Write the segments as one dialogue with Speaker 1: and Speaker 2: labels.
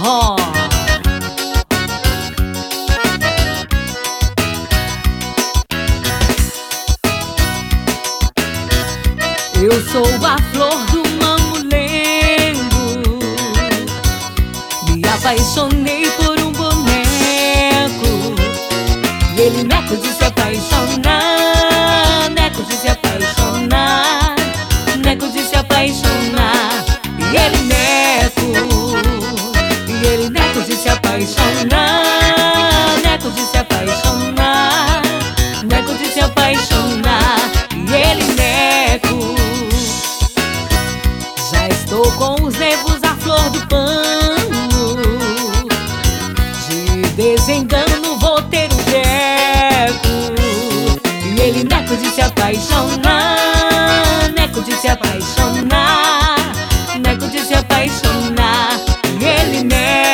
Speaker 1: forró. Eu sou a flor do mamulengo, me apaixonei por um boneco. Ele neco de se apaixonar, neco de se apaixonar, neco de se apaixonar. E ele neco de se apaixonar, neco de se apaixonar, neco de se apaixonar. E ele neco, já estou com os nervos à flor do pano. De desengano vou ter um treco. E ele neco de se apaixonar, neco de se apaixonar, neco de se apaixonar. E ele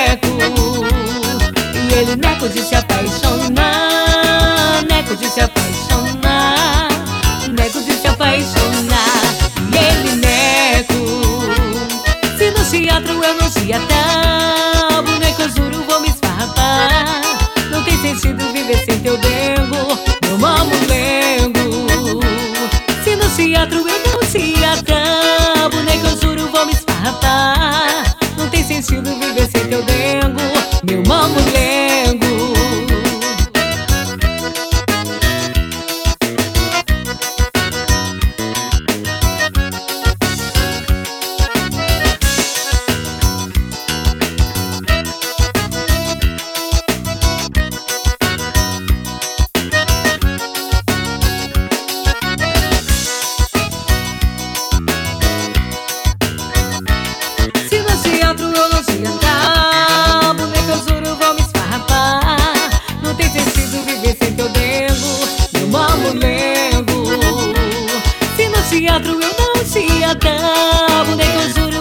Speaker 1: neco de se apaixonar, neco de se apaixonar, neco de se apaixonar. E ele neco, se no teatro eu não tinha tal boneco, eu juro vou me esfarrapar. Não tem sentido viver sem teu dengo, meu mamulengo. Se no teatro eu não tinha tal boneco, eu juro vou me esfarrapar. Não tem sentido viver sem teu dengo, meu mamulengo. Se no teatro eu não tinha tal boneco, eu juro